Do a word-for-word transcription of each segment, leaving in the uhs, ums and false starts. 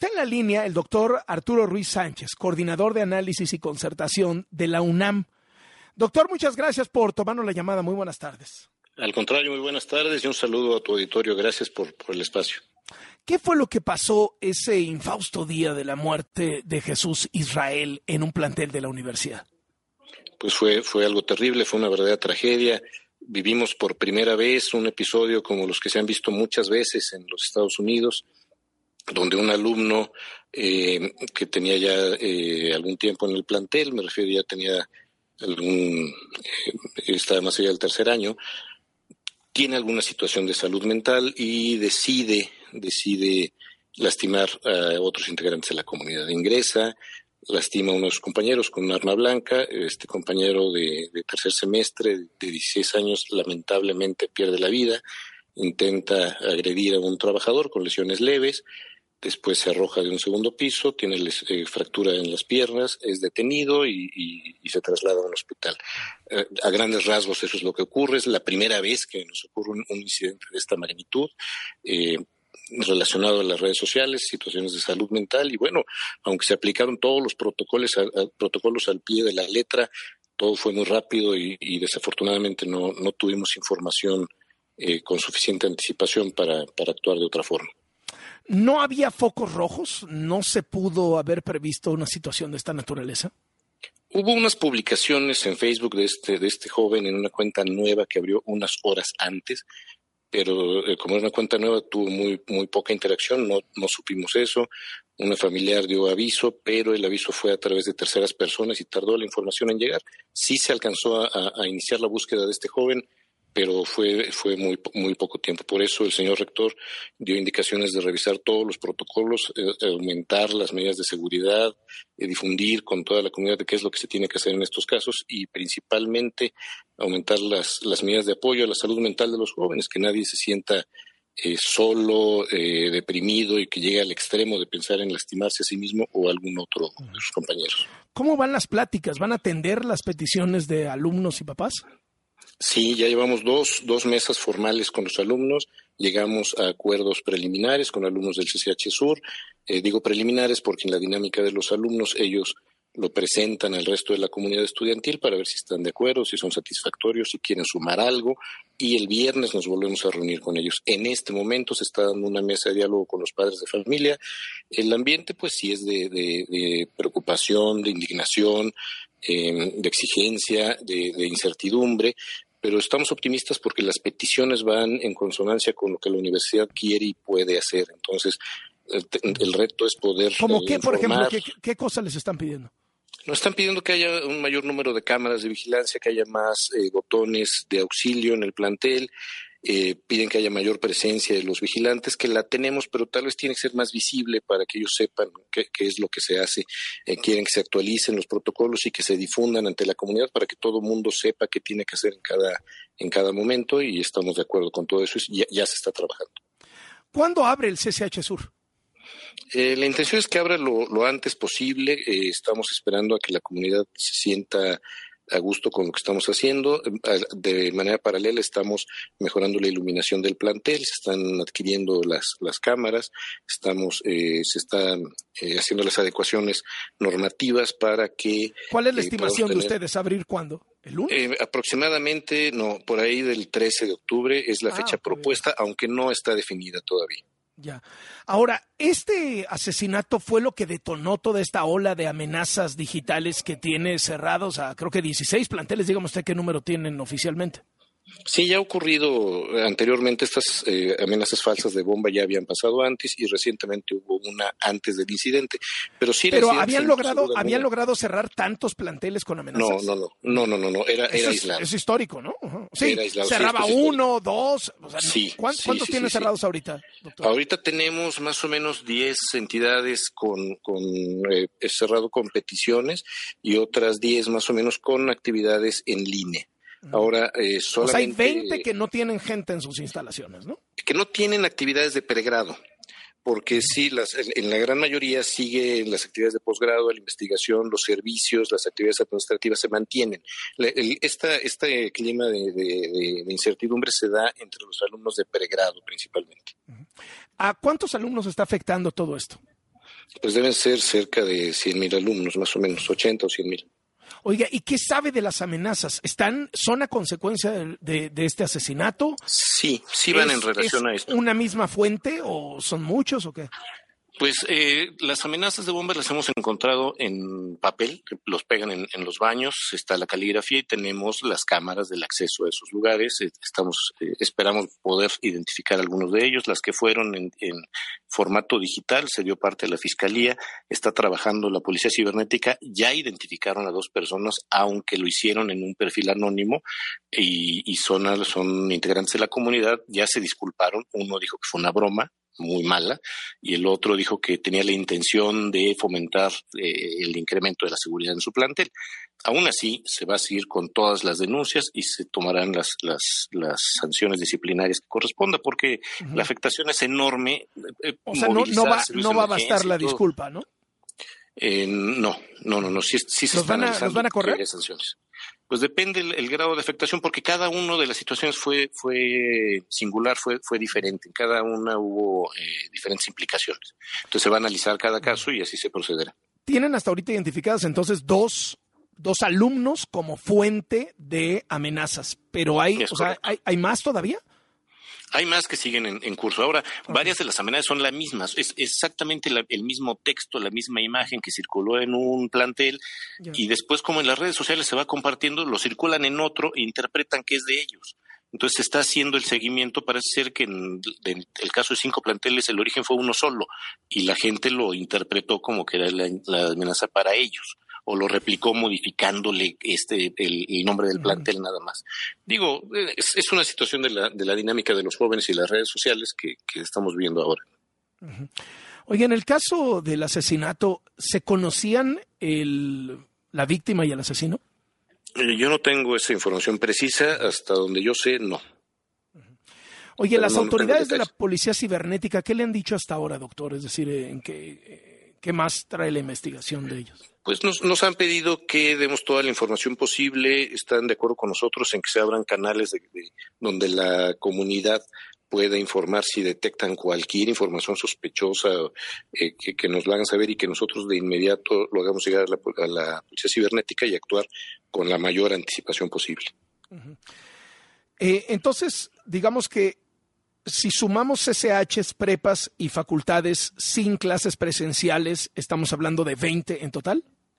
está en la línea el doctor Arturo Ruiz Sánchez, coordinador de análisis y concertación de la UNAM. Doctor, muchas gracias por tomarnos la llamada. Muy buenas tardes. Al contrario, muy buenas tardes y un saludo a tu auditorio. Gracias por, por el espacio. ¿Qué fue lo que pasó ese infausto día de la muerte de Jesús Israel en un plantel de la universidad? Pues fue, fue algo terrible, fue una verdadera tragedia. Vivimos por primera vez un episodio como los que se han visto muchas veces en los Estados Unidos, donde un alumno eh, que tenía ya eh, algún tiempo en el plantel, me refiero ya tenía algún, eh, estaba más allá del tercer año, tiene alguna situación de salud mental y decide, decide lastimar a otros integrantes de la comunidad. Ingresa, lastima a uno de sus compañeros con un arma blanca. Este compañero de, de tercer semestre, de dieciséis años, lamentablemente pierde la vida. Intenta agredir a un trabajador con lesiones leves. Después se arroja de un segundo piso, tiene les, eh, fractura en las piernas, es detenido y, y, y se traslada a un hospital. Eh, a grandes rasgos eso es lo que ocurre. Es la primera vez que nos ocurre un, un incidente de esta magnitud, eh, relacionado a las redes sociales, situaciones de salud mental. Y bueno, aunque se aplicaron todos los protocolos, a, a, protocolos al pie de la letra, todo fue muy rápido y, y desafortunadamente no, no tuvimos información eh, con suficiente anticipación para, para actuar de otra forma. ¿No había focos rojos? ¿No se pudo haber previsto una situación de esta naturaleza? Hubo unas publicaciones en Facebook de este, de este joven en una cuenta nueva que abrió unas horas antes, pero eh, como era una cuenta nueva tuvo muy, muy poca interacción, no, no supimos eso. Una familiar dio aviso, pero el aviso fue a través de terceras personas y tardó la información en llegar. Sí se alcanzó a, a iniciar la búsqueda de este joven, pero fue fue muy muy poco tiempo. Por eso el señor rector dio indicaciones de revisar todos los protocolos, eh, aumentar las medidas de seguridad, eh, difundir con toda la comunidad de qué es lo que se tiene que hacer en estos casos y principalmente aumentar las, las medidas de apoyo a la salud mental de los jóvenes, que nadie se sienta eh, solo, eh, deprimido y que llegue al extremo de pensar en lastimarse a sí mismo o a algún otro de sus compañeros. ¿Cómo van las pláticas? ¿Van a atender las peticiones de alumnos y papás? Sí, ya llevamos dos, dos mesas formales con los alumnos, llegamos a acuerdos preliminares con alumnos del C C H Sur. Eh, digo preliminares porque en la dinámica de los alumnos ellos lo presentan al resto de la comunidad estudiantil para ver si están de acuerdo, si son satisfactorios, si quieren sumar algo, y el viernes nos volvemos a reunir con ellos. En este momento se está dando una mesa de diálogo con los padres de familia. El ambiente pues sí es de, de, de preocupación, de indignación, eh, de exigencia, de, de incertidumbre, pero estamos optimistas porque las peticiones van en consonancia con lo que la universidad quiere y puede hacer. Entonces, el, el reto es poder ¿Cómo eh, qué, por informar. ejemplo, qué, qué cosas les están pidiendo? Nos están pidiendo que haya un mayor número de cámaras de vigilancia, que haya más eh, botones de auxilio en el plantel. Eh, piden que haya mayor presencia de los vigilantes, que la tenemos, pero tal vez tiene que ser más visible para que ellos sepan qué, qué es lo que se hace. Eh, quieren que se actualicen los protocolos y que se difundan ante la comunidad para que todo el mundo sepa qué tiene que hacer en cada, en cada momento, y estamos de acuerdo con todo eso y ya, ya se está trabajando. ¿Cuándo abre el C C H Sur? Eh, la intención es que abra lo, lo antes posible. Eh, estamos esperando a que la comunidad se sienta a gusto con lo que estamos haciendo. De manera paralela estamos mejorando la iluminación del plantel, se están adquiriendo las, las cámaras, estamos, eh, se están eh, haciendo las adecuaciones normativas para que... ¿Cuál es la eh, estimación tener, de ustedes? ¿Abrir cuándo? ¿El lunes? Eh, aproximadamente, no, por ahí del trece de octubre es la ah, fecha propuesta, bien. Aunque no está definida todavía. Ya. Ahora, ¿este asesinato fue lo que detonó toda esta ola de amenazas digitales que tiene cerrados a creo que dieciséis planteles? Dígame usted qué número tienen oficialmente. Sí, ya ha ocurrido anteriormente. Estas eh, amenazas falsas de bomba ya habían pasado antes y recientemente hubo una antes del incidente. Pero sí, pero habían logrado habían logrado cerrar tantos planteles con amenazas. No, no, no, no, no, no, no. Era, Eso era es, aislado. Es histórico, ¿no? Uh-huh. Sí, era aislado. cerraba sí, uno, dos. O sea, sí, ¿Cuántos, sí, ¿cuántos sí, tienen sí, cerrados sí. ahorita, doctor? Ahorita tenemos más o menos diez entidades con, con eh, cerrado con peticiones y otras diez más o menos con actividades en línea. Ahora, eh, solamente... O sea, hay veinte que no tienen gente en sus instalaciones, ¿no? Que no tienen actividades de pregrado, porque sí, las, en la gran mayoría siguen las actividades de posgrado, la investigación, los servicios, las actividades administrativas se mantienen. La, el, esta, este clima de, de, de incertidumbre se da entre los alumnos de pregrado principalmente. ¿A cuántos alumnos está afectando todo esto? Pues deben ser cerca de cien mil alumnos, más o menos, ochenta o cien mil. Oiga, ¿y qué sabe de las amenazas? ¿Están, son a consecuencia de, de, de este asesinato? Sí, sí van ¿Es, en relación a esto. ¿Es una misma fuente o son muchos o qué? Pues eh, las amenazas de bombas las hemos encontrado en papel, los pegan en, en los baños, está la caligrafía y tenemos las cámaras del acceso a esos lugares. Estamos, eh, esperamos poder identificar algunos de ellos. Las que fueron en, en formato digital se dio parte de la Fiscalía, está trabajando la Policía Cibernética, ya identificaron a dos personas, aunque lo hicieron en un perfil anónimo y, y son, son integrantes de la comunidad, ya se disculparon. Uno dijo que fue una broma muy mala, y el otro dijo que tenía la intención de fomentar eh, el incremento de la seguridad en su plantel. Aún así, se va a seguir con todas las denuncias y se tomarán las, las, las sanciones disciplinarias que corresponda, porque uh-huh. la afectación es enorme. Eh, o sea, no, no, va, no va a bastar la disculpa, ¿no? Eh, no, no, no, no, sí, sí se ¿Los están van a, ¿los van a correr? Sanciones. Pues depende el, el grado de afectación, porque cada una de las situaciones fue fue singular, fue fue diferente. En cada una hubo eh, diferentes implicaciones. Entonces se va a analizar cada caso y así se procederá. Tienen hasta ahorita identificadas entonces dos, dos alumnos como fuente de amenazas, pero hay, o sea, ¿hay, hay más todavía? Hay más que siguen en, en curso. Ahora, okay. varias de las amenazas son las mismas. Es exactamente la, el mismo texto, la misma imagen que circuló en un plantel yeah. y después, como en las redes sociales se va compartiendo, lo circulan en otro e interpretan que es de ellos. Entonces se está haciendo el seguimiento. Parece ser que en, en el caso de cinco planteles el origen fue uno solo y la gente lo interpretó como que era la, la amenaza para ellos, o lo replicó modificándole este el, el nombre del plantel nada más. Digo, es, es una situación de la, de la dinámica de los jóvenes y las redes sociales que, que estamos viendo ahora. Uh-huh. Oye, en el caso del asesinato, ¿se conocían el, la víctima y el asesino? Eh, yo no tengo esa información precisa, hasta donde yo sé, no. Uh-huh. Oye, Pero las no, autoridades no de la Policía Cibernética, ¿qué le han dicho hasta ahora, doctor? Es decir, ¿en qué, qué más trae la investigación de ellos? Pues nos, nos han pedido que demos toda la información posible, están de acuerdo con nosotros en que se abran canales de, de, donde la comunidad pueda informar si detectan cualquier información sospechosa, eh, que, que nos lo hagan saber y que nosotros de inmediato lo hagamos llegar a la, a la Policía Cibernética y actuar con la mayor anticipación posible. Uh-huh. Eh, entonces, digamos que si sumamos C C Hs, prepas y facultades sin clases presenciales, ¿estamos hablando de veinte en total?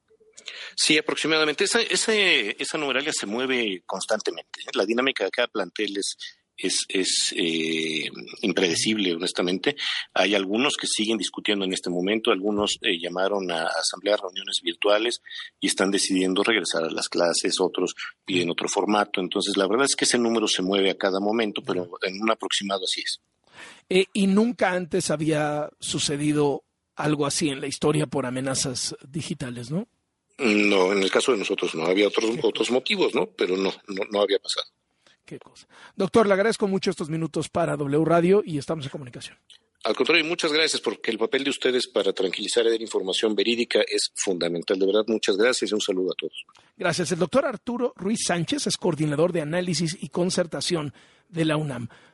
Sí, aproximadamente. Esa, esa, esa numeralia se mueve constantemente. La dinámica de cada plantel es, es, es eh, impredecible, honestamente. Hay algunos que siguen discutiendo en este momento, algunos eh, llamaron a asambleas, reuniones virtuales y están decidiendo regresar a las clases, otros piden otro formato. Entonces, la verdad es que ese número se mueve a cada momento, pero en un aproximado así es. Eh, y nunca antes había sucedido algo así en la historia por amenazas digitales, ¿no? No, en el caso de nosotros no. Había otros otros motivos, ¿no? Pero no, no, no había pasado. Qué cosa. Doctor, le agradezco mucho estos minutos para W Radio y estamos en comunicación. Al contrario, muchas gracias, porque el papel de ustedes para tranquilizar y dar información verídica es fundamental. De verdad, muchas gracias y un saludo a todos. Gracias. El doctor Arturo Ruiz Sánchez es coordinador de análisis y concertación de la UNAM.